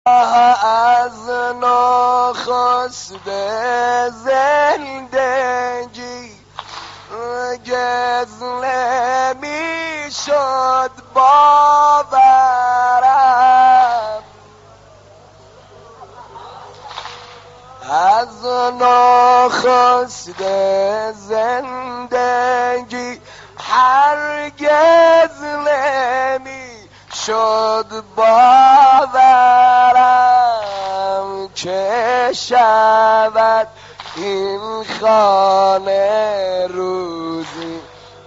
از نخست زندگی گزله می شد باورم، از نخست زندگی هرگز نمی شد باورم که شود این خانه روزی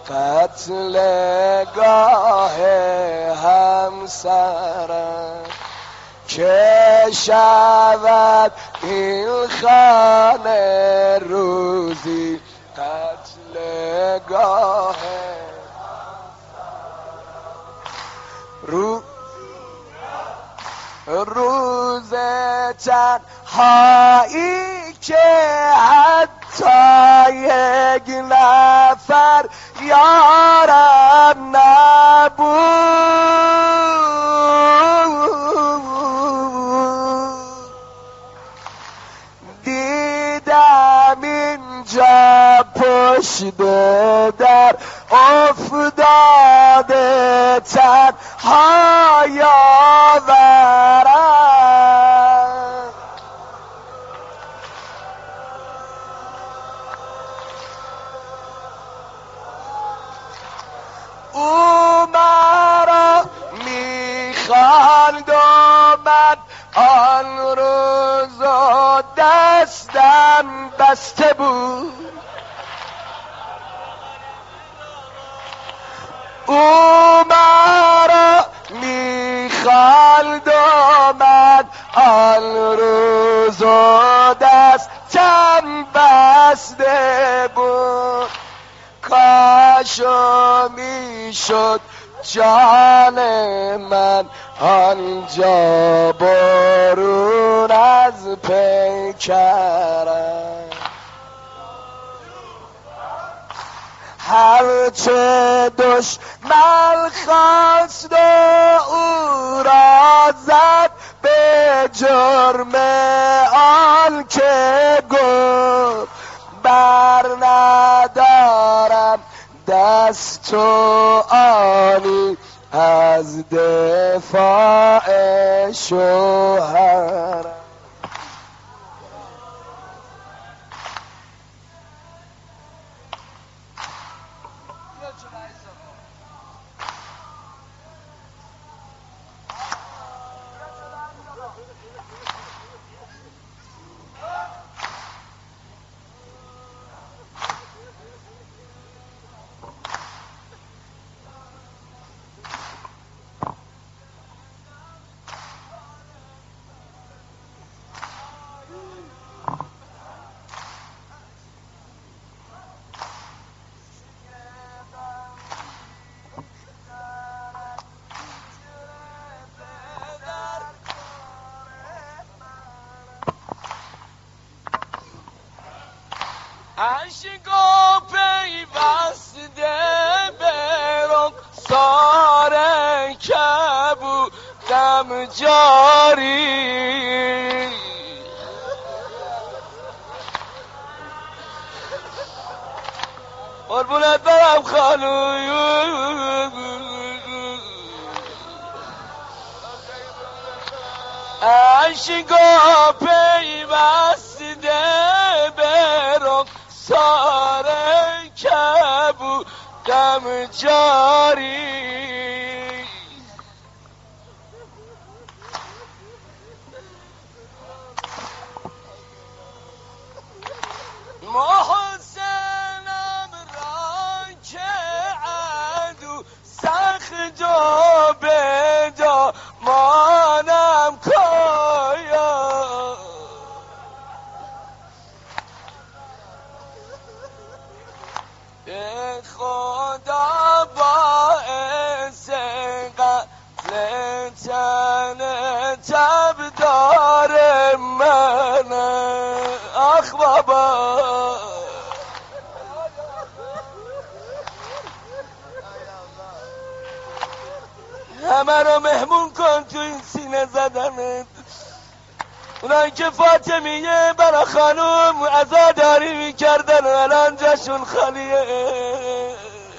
قتلگاه همسرم، که شود این خانه روزی قتلگاه روز تنهایی که حتی یک نفر یارم نبود، دیدم اینجا پشت در افتاده تنها یاورم، او مرا میخواند و من آن روز و دستم بسته بود، او مرا میخواند و من آن روز و دستم بسته بود، کاشو میشد جان من آنجا برون از پیکرم، هرچه دشمن خواست و او را زد به جرم آن که گفت بر ندارم دست و آنی از دفاع شوهرم. عشق و پیوسته به رخسار کبودم جاری، قربونت برم خانوی، عشق و پیوسته به رخسار کبودم جاری، محسنم را که عدو سخت و به دامانم کایا، به خدا باعث قتل تن تبدار من، آخ بابا همه رو مهمون کن تو این سینه زدنت. اونایی که فاطمیه برا خانوم عزاداری میکردن و الان جاشون خالیه.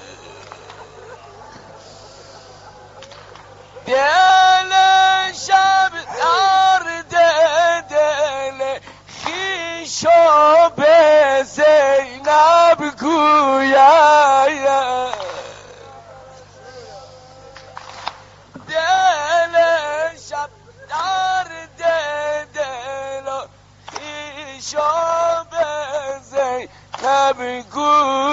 دل شب درد دل خیشو به زینب گویا، دل شب درد دل خیشو به زینب گویا.